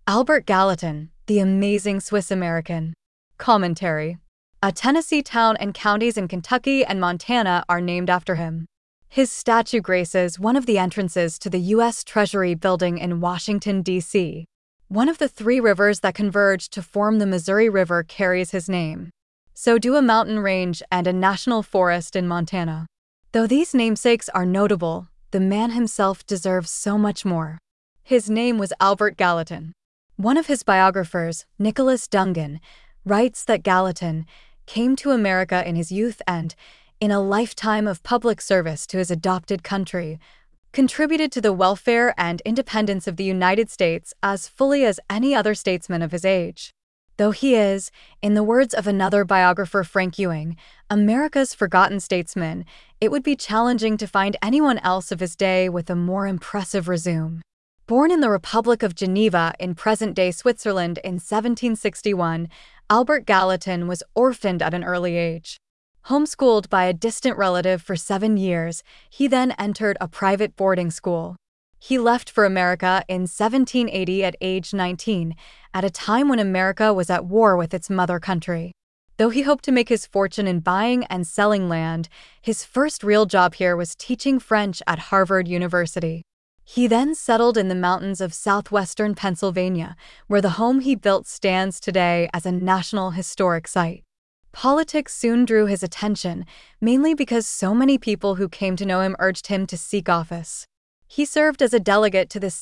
Albert Gallatin, the amazing Swiss American. Commentary. A Tennessee town and counties in Kentucky and Montana are named after him. His statue graces one of the entrances to the U.S. Treasury building in Washington, D.C. One of the three rivers that converge to form the Missouri River carries his name. So do a mountain range and a national forest in Montana. Though these namesakes are notable, the man himself deserves so much more. His name was Albert Gallatin. One of his biographers, Nicholas Dungan, writes that Gallatin came to America in his youth and, in a lifetime of public service to his adopted country, contributed to the welfare and independence of the United States as fully as any other statesman of his age. Though he is, in the words of another biographer, Frank Ewing, America's forgotten statesman, it would be challenging to find anyone else of his day with a more impressive resume. Born in the Republic of Geneva in present-day Switzerland in 1761, Albert Gallatin was orphaned at an early age. Homeschooled by a distant relative for 7 years, he then entered a private boarding school. He left for America in 1780 at age 19, at a time when America was at war with its mother country. Though he hoped to make his fortune in buying and selling land, his first real job here was teaching French at Harvard University. He then settled in the mountains of southwestern Pennsylvania, where the home he built stands today as a National Historic Site. Politics soon drew his attention, mainly because so many people who came to know him urged him to seek office. He served as a delegate to the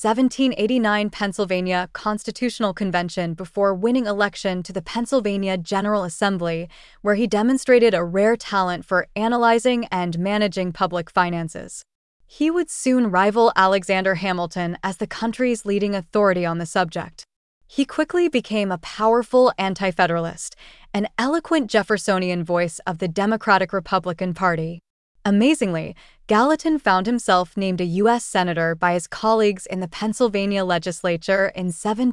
1789 Pennsylvania Constitutional Convention before winning election to the Pennsylvania General Assembly, where he demonstrated a rare talent for analyzing and managing public finances. He would soon rival Alexander Hamilton as the country's leading authority on the subject. He quickly became a powerful anti-federalist, an eloquent Jeffersonian voice of the Democratic-Republican Party. Amazingly, Gallatin found himself named a U.S. Senator by his colleagues in the Pennsylvania legislature in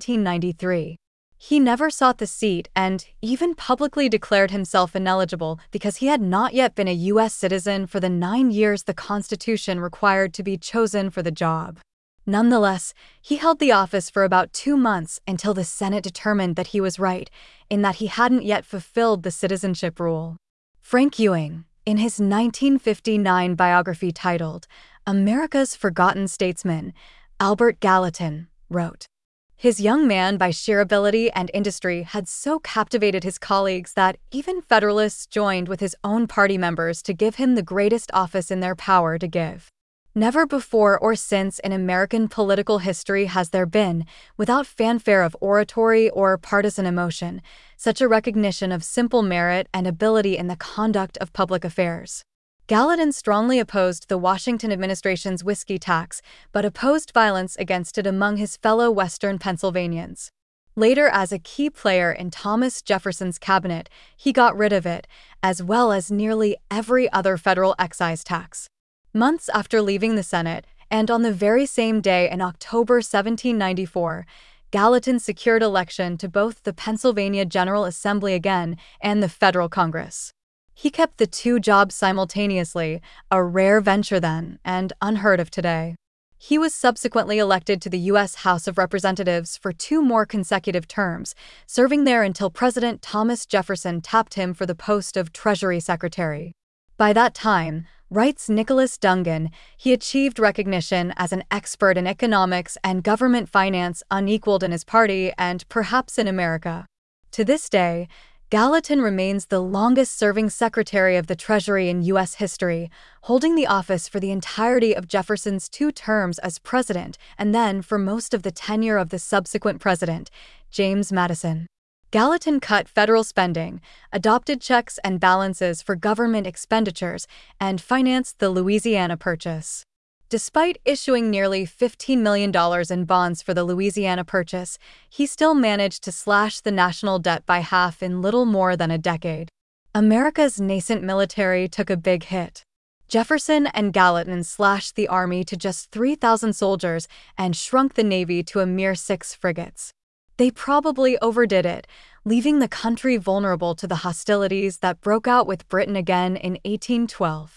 1793. He never sought the seat and even publicly declared himself ineligible because he had not yet been a U.S. citizen for the 9 years the Constitution required to be chosen for the job. Nonetheless, he held the office for about 2 months until the Senate determined that he was right, in that he hadn't yet fulfilled the citizenship rule. Frank Ewing, in his 1959 biography titled America's Forgotten Statesman, Albert Gallatin, wrote, "His young man, by sheer ability and industry, had so captivated his colleagues that even Federalists joined with his own party members to give him the greatest office in their power to give. Never before or since in American political history has there been, without fanfare of oratory or partisan emotion, such a recognition of simple merit and ability in the conduct of public affairs." Gallatin strongly opposed the Washington administration's whiskey tax, but opposed violence against it among his fellow Western Pennsylvanians. Later, as a key player in Thomas Jefferson's cabinet, he got rid of it, as well as nearly every other federal excise tax. Months after leaving the Senate, and on the very same day in October 1794, Gallatin secured election to both the Pennsylvania General Assembly again and the federal Congress. He kept the two jobs simultaneously, a rare venture then, and unheard of today. He was subsequently elected to the U.S. House of Representatives for 2 more consecutive terms, serving there until President Thomas Jefferson tapped him for the post of Treasury Secretary. By that time, writes Nicholas Dungan, he achieved recognition as an expert in economics and government finance unequaled in his party and perhaps in America. To this day, Gallatin remains the longest-serving Secretary of the Treasury in U.S. history, holding the office for the entirety of Jefferson's 2 terms as president and then for most of the tenure of the subsequent president, James Madison. Gallatin cut federal spending, adopted checks and balances for government expenditures, and financed the Louisiana Purchase. Despite issuing nearly $15 million in bonds for the Louisiana Purchase, he still managed to slash the national debt by half in little more than a decade. America's nascent military took a big hit. Jefferson and Gallatin slashed the army to just 3,000 soldiers and shrunk the navy to a mere 6 frigates. They probably overdid it, leaving the country vulnerable to the hostilities that broke out with Britain again in 1812.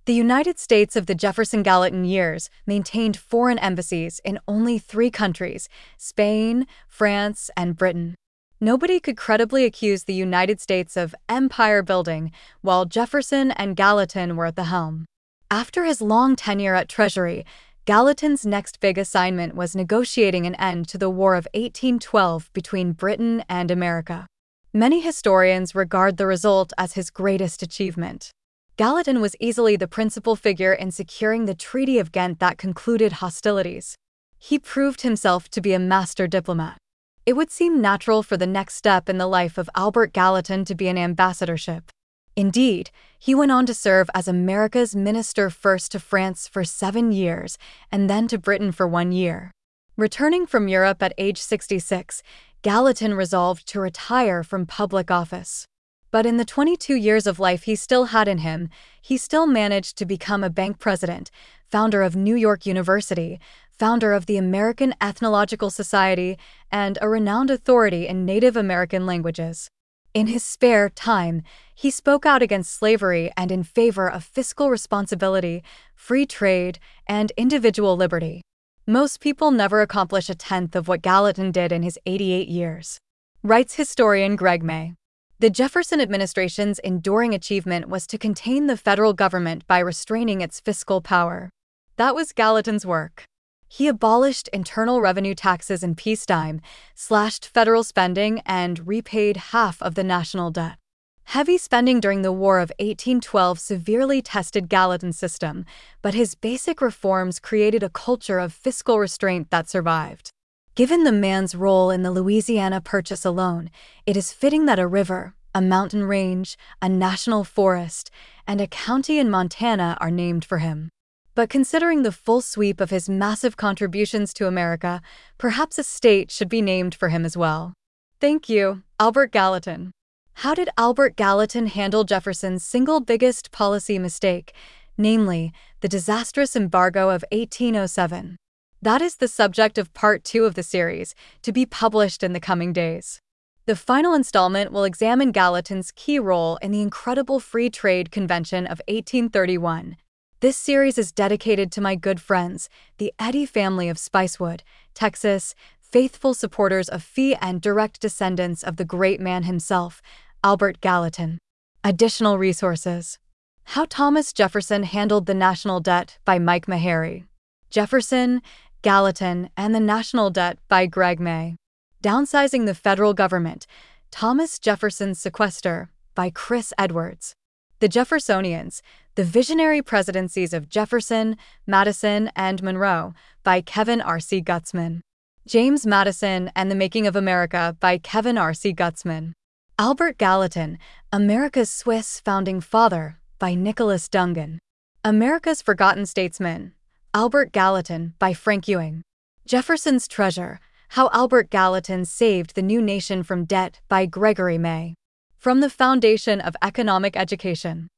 The United States of the Jefferson Gallatin years maintained foreign embassies in only 3 countries: Spain, France, and Britain. Nobody could credibly accuse the United States of empire building while Jefferson and Gallatin were at the helm. After his long tenure at Treasury, Gallatin's next big assignment was negotiating an end to the War of 1812 between Britain and America. Many historians regard the result as his greatest achievement. Gallatin was easily the principal figure in securing the Treaty of Ghent that concluded hostilities. He proved himself to be a master diplomat. It would seem natural for the next step in the life of Albert Gallatin to be an ambassadorship. Indeed, he went on to serve as America's minister, first to France for 7 years and then to Britain for 1 year. Returning from Europe at age 66, Gallatin resolved to retire from public office. But in the 22 years of life he still had in him, he still managed to become a bank president, founder of New York University, founder of the American Ethnological Society, and a renowned authority in Native American languages. In his spare time, he spoke out against slavery and in favor of fiscal responsibility, free trade, and individual liberty. Most people never accomplish a tenth of what Gallatin did in his 88 years. Writes historian Greg May. The Jefferson administration's enduring achievement was to contain the federal government by restraining its fiscal power. That was Gallatin's work. He abolished internal revenue taxes in peacetime, slashed federal spending, and repaid half of the national debt. Heavy spending during the War of 1812 severely tested Gallatin's system, but his basic reforms created a culture of fiscal restraint that survived. Given the man's role in the Louisiana Purchase alone, it is fitting that a river, a mountain range, a national forest, and a county in Montana are named for him. But considering the full sweep of his massive contributions to America, perhaps a state should be named for him as well. Thank you, Albert Gallatin. How did Albert Gallatin handle Jefferson's single biggest policy mistake, namely, the disastrous embargo of 1807? That is the subject of Part 2 of the series, to be published in the coming days. The final installment will examine Gallatin's key role in the incredible Free Trade Convention of 1831. This series is dedicated to my good friends, the Eddy family of Spicewood, Texas, faithful supporters of fee and direct descendants of the great man himself, Albert Gallatin. Additional resources. How Thomas Jefferson Handled the National Debt by Mike Maharrey. Jefferson, Gallatin, and the National Debt by Greg May. Downsizing the Federal Government, Thomas Jefferson's Sequester by Chris Edwards. The Jeffersonians, the Visionary Presidencies of Jefferson, Madison, and Monroe by Kevin R.C. Gutzman. James Madison and the Making of America by Kevin R.C. Gutzman. Albert Gallatin, America's Swiss Founding Father by Nicholas Dungan. America's Forgotten Statesman, Albert Gallatin by Frank Ewing. Jefferson's Treasure, How Albert Gallatin Saved the New Nation from Debt by Gregory May. From the Foundation of Economic Education.